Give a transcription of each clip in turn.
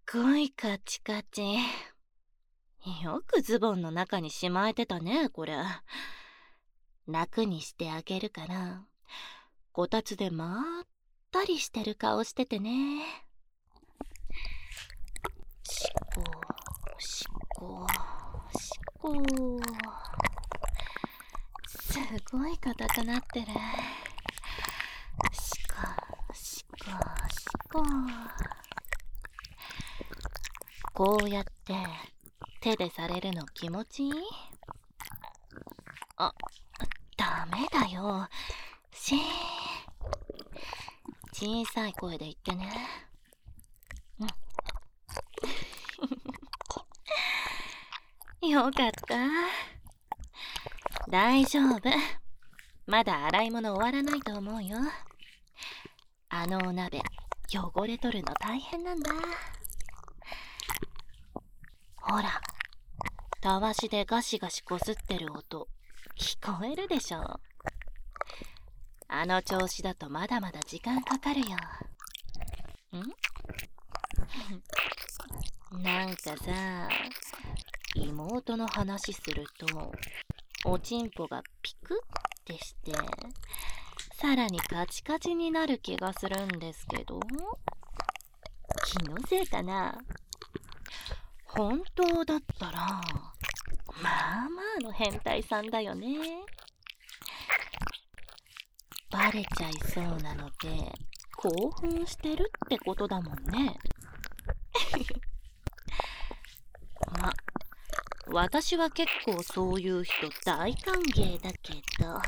ごいカチカチ。よくズボンの中にしまえてたね、これ。楽にしてあげるから、こたつでまったりしてる顔しててね。しこ、しこ、しこ。すごい硬くなってる。しこ、しこ、しこ。こうやって手でされるの気持ちいい？あ、ダメだよ。小さい声で言ってね。よかった。大丈夫。まだ洗い物終わらないと思うよ。あのお鍋、汚れ取るの大変なんだ。ほら、たわしでガシガシこすってる音、聞こえるでしょ。あの調子だとまだまだ時間かかるよ。なんかさ、妹の話すると、おちんぽがピクってして、さらにカチカチになる気がするんですけど、気のせいかな？本当だったら、まあまあの変態さんだよね。バレちゃいそうなので、興奮してるってことだもんね。ま、私は結構そういう人大歓迎だけど。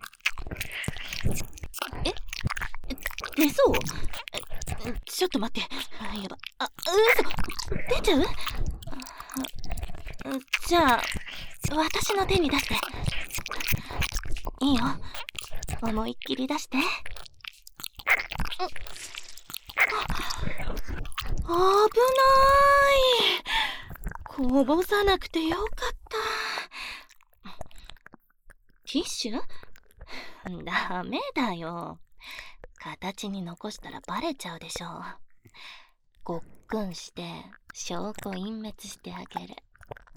出そう？ちょっと待って。やば。嘘！出ちゃう？じゃあ、私の手に出して。いいよ。思いっきり出して。危ない。こぼさなくてよかった。ティッシュ？ダメだよ。形に残したらバレちゃうでしょ。ごっくんして証拠隠滅してあげる。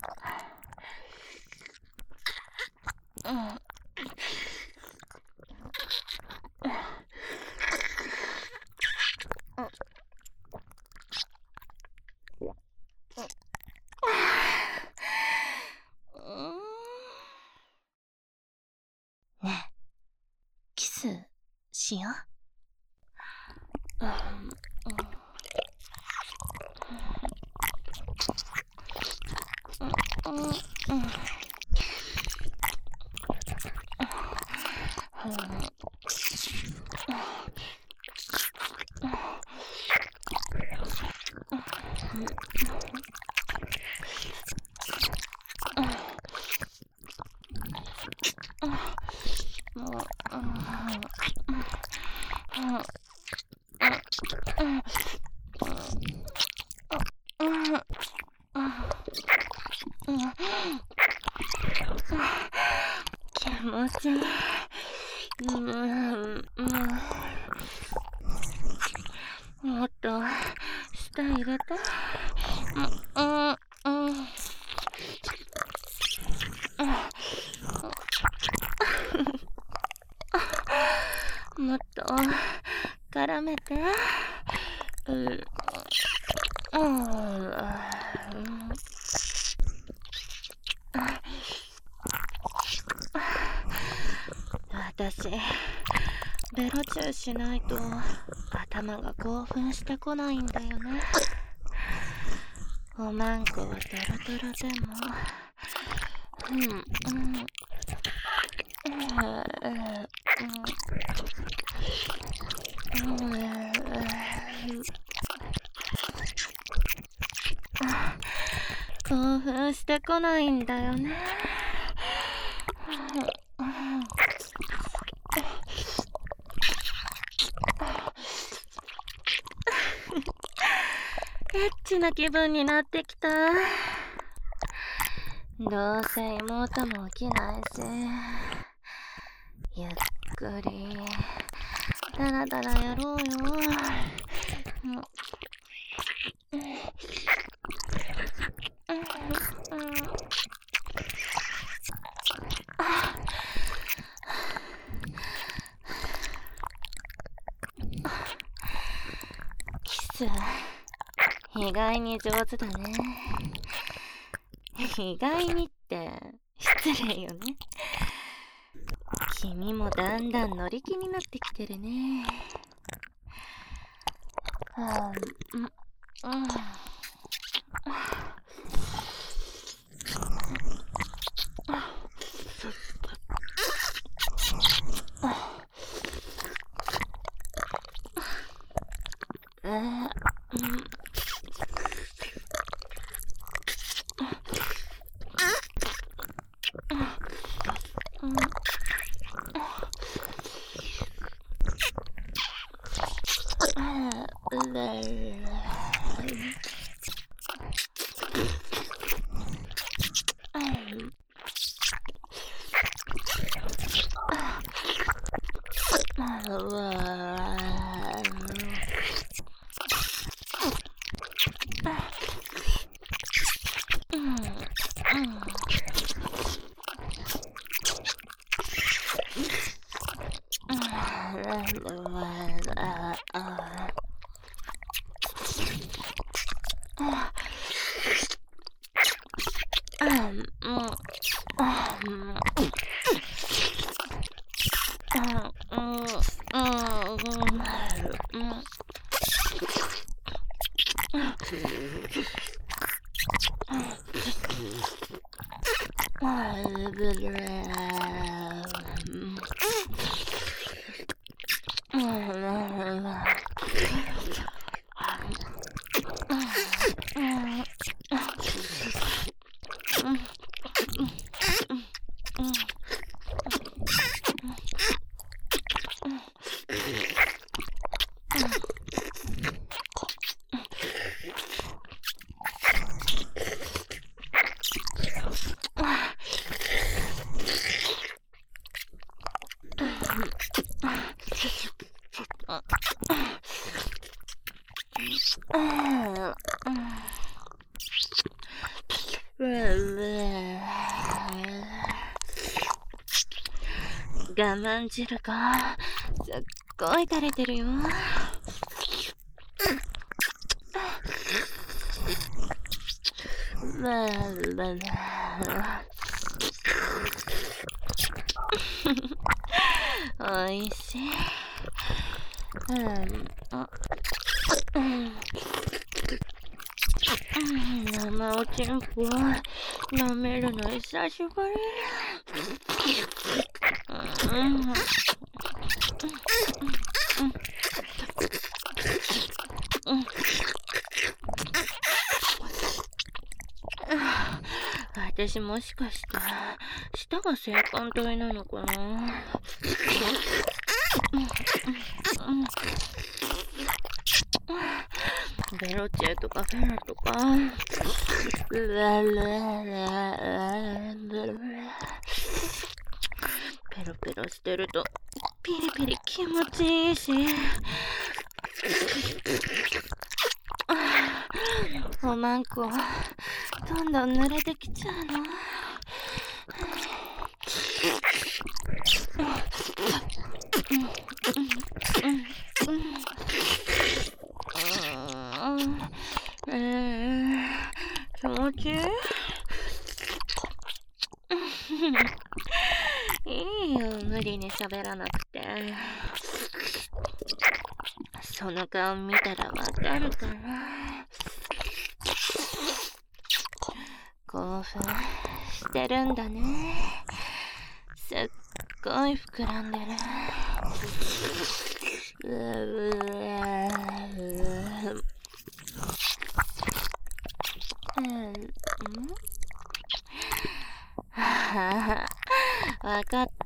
ねえ、キスしよう。気持ちいい。もっと舌入れて。もっと絡めて。私、ベロチューしないと頭が興奮してこないんだよね。おまんこはトロトロでも、興奮してこないんだよね。エッチな気分になってきた。どうせ妹も起きないし、ゆっくりだらだらやろうよ。 意外に上手だね。意外にって失礼よね。君もだんだん乗り気になってきてるね。我慢汁がすっごい垂れてるよ。おいしい。生おちんぽ舐めるの久しぶり。私もしかして舌が性感帯なのかな。ベロチェとかフェラとかペロペロしてるとピリピリ気持ちいいし、おまんこどんどん濡れてきちゃうの。気持ちいい。いいよ、無理に喋らなくて。その顔見たらわかるから。興奮してるんだね。すっごい膨らんでる。わかった。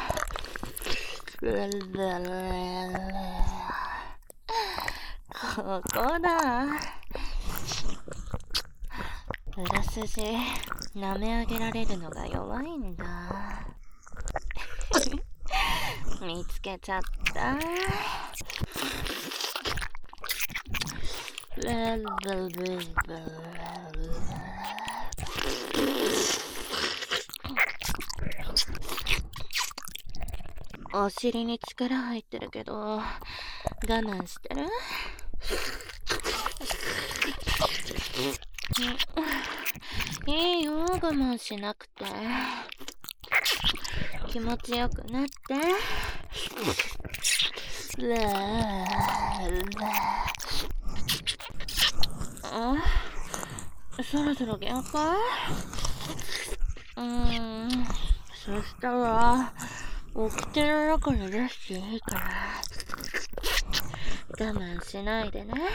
ここだ。裏筋舐め上げられるのが弱いんだ。見つけちゃった。お尻に力入ってるけど我慢してる。 いいよ、我慢しなくて。気持ちよくなって。そろそろ限界？そしたら起きてる中に出していいから我慢しないでね。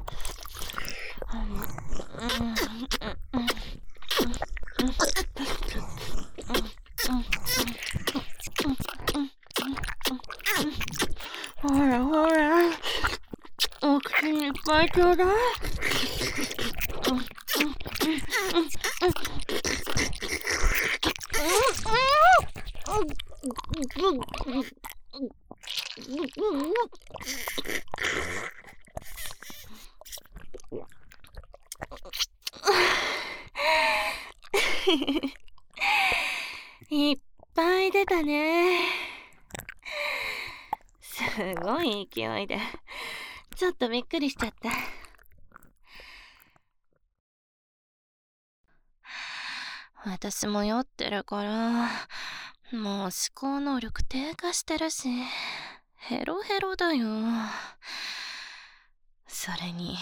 ほらほら、お口にいっぱいちょうだい。いっぱい出たね。すごい勢いで、ちょっとびっくりしちゃった。私も酔ってるから、もう思考能力低下してるし、ヘロヘロだよ。それに、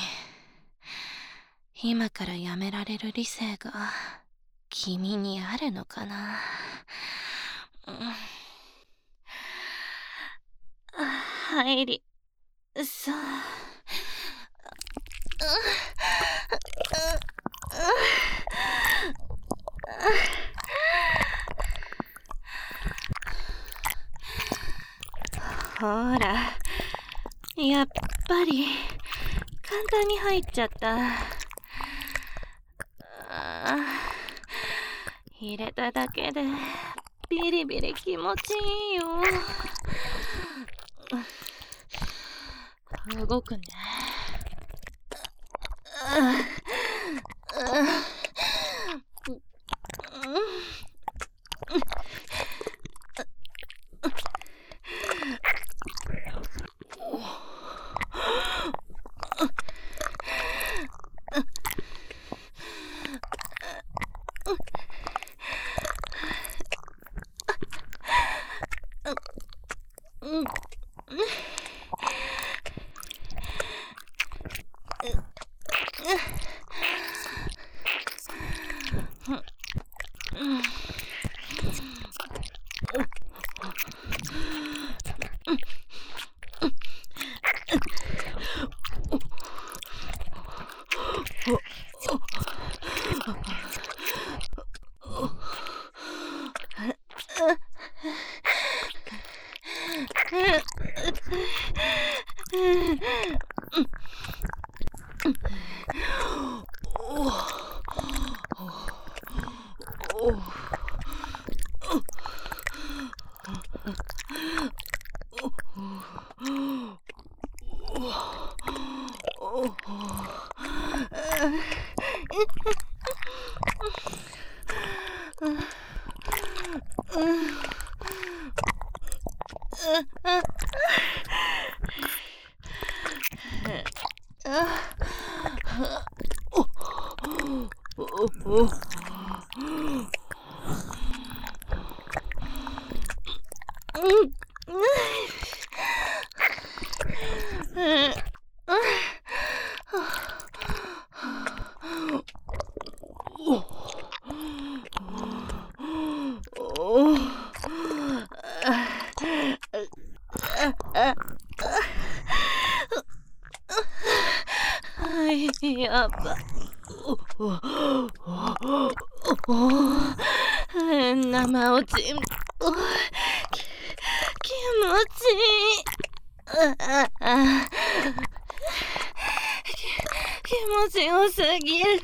今からやめられる理性が君にあるのかな。入りそう。ほら、やっぱり簡単に入っちゃった。入れただけでビリビリ気持ちいいよ。動くね。やば。生落ち。気持ちいい。気持ちよすぎる。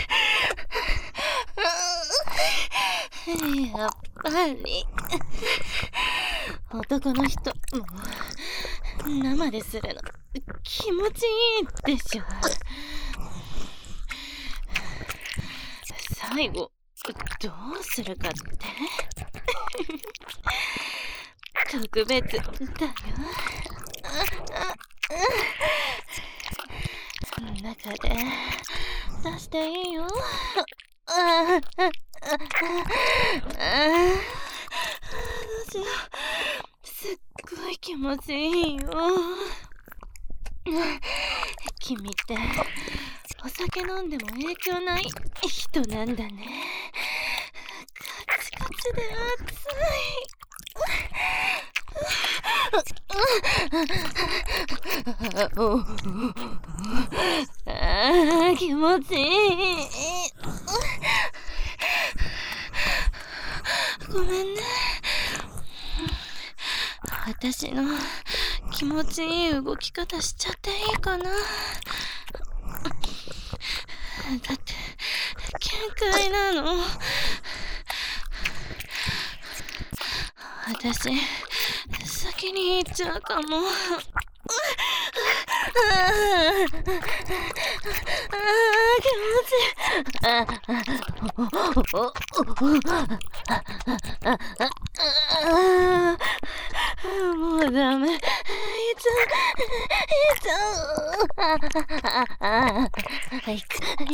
やっぱり男の人も生でするの気持ちいいでしょ。最後どうするかって特別だよ。 中で出していいよ。どうしよう。すっごい気持ちいいよ。君ってお酒飲んでも影響ない人なんだね。カチカチで熱い。気持ちいい。ごめんね。私の気持ちいい動き方しちゃっていいかな。だって限界なの。私先に行っちゃうかも。気持ちいい。もうダメ。いっちゃう。行く。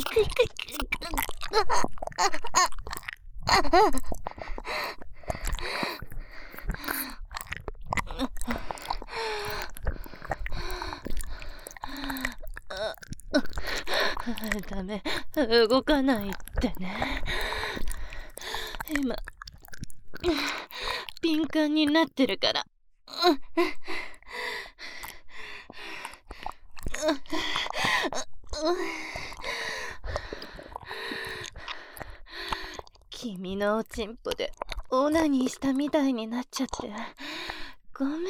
ダメ、動かないってね。今敏感になってるから。君のおちんぽでオナニーしたみたいになっちゃってごめんね。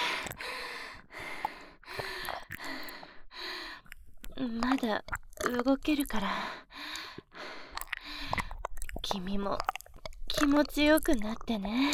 まだ動けるから君も気持ちよくなってね。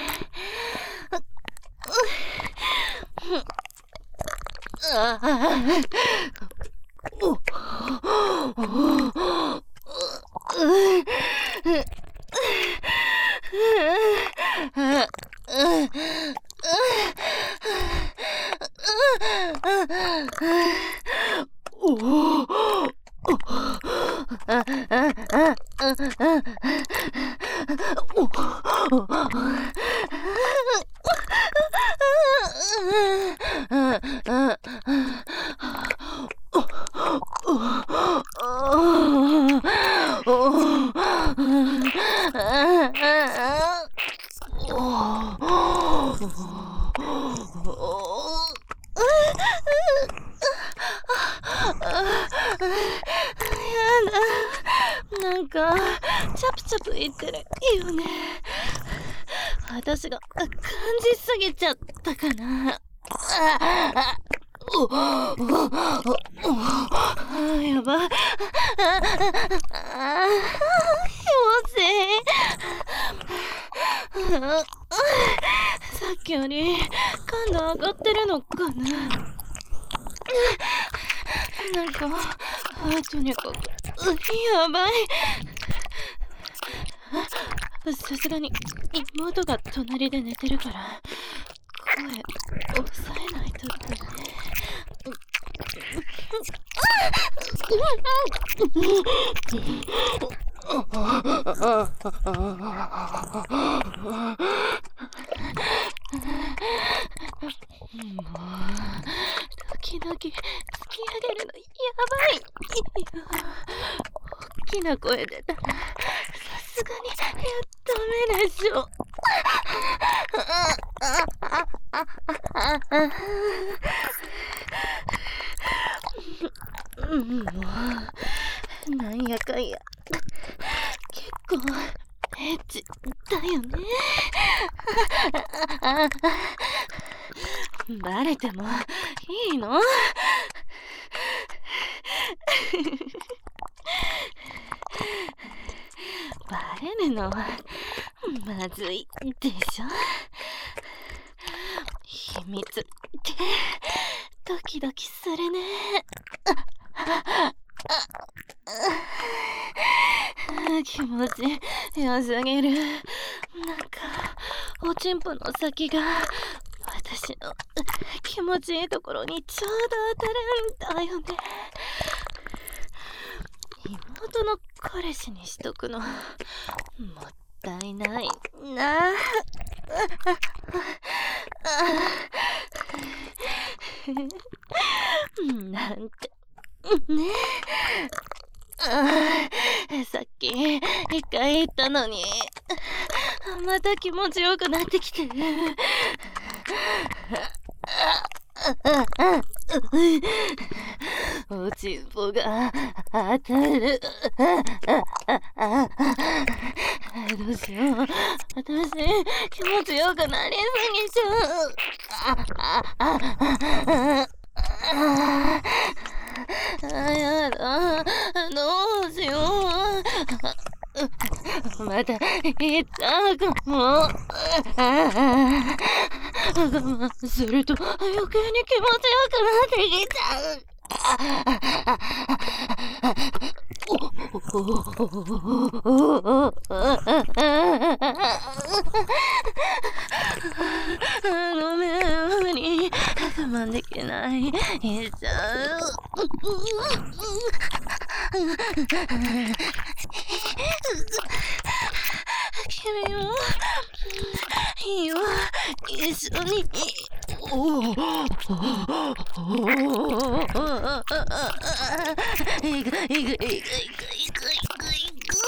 なんかチャプチャプ言ってるよね。私が感じすぎちゃったかな。やばい。気持ちいい。さっきより感度上がってるのかな。なんかとにかくやばい。さすがに妹が隣で寝てるから声抑えないとだね。もう時々突き上げるのやばい。大きな声出たらさすがにダメでしょ。もうなんやかんや結構エッチだよね。バレてもいいの？バレるのはまずいでしょ。秘密ってドキドキするね。気持ち良すぎる。なんかおちんぽの先が私の気持ちいいところにちょうど当たるんだよね。 妹の彼氏にしとくのもったいないな。なんてねえ。さっき一回言ったのにまた気持ちよくなってきて。おちんぽが当たる。どうしよう。私気持ちよくなりすぎちゃう。やだ、どうしよう。また言っちゃうかも。我慢すると余計に気持ちよくなってきちゃう。ごめん、無理。我慢できない。言っちゃう。君もいいよ、一緒に。いくいくいくいくいくいくいく。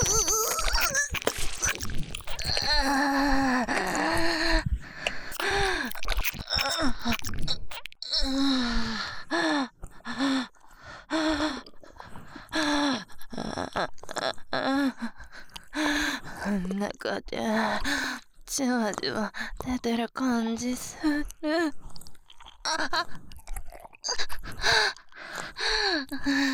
中でじわじわ出てる感じする。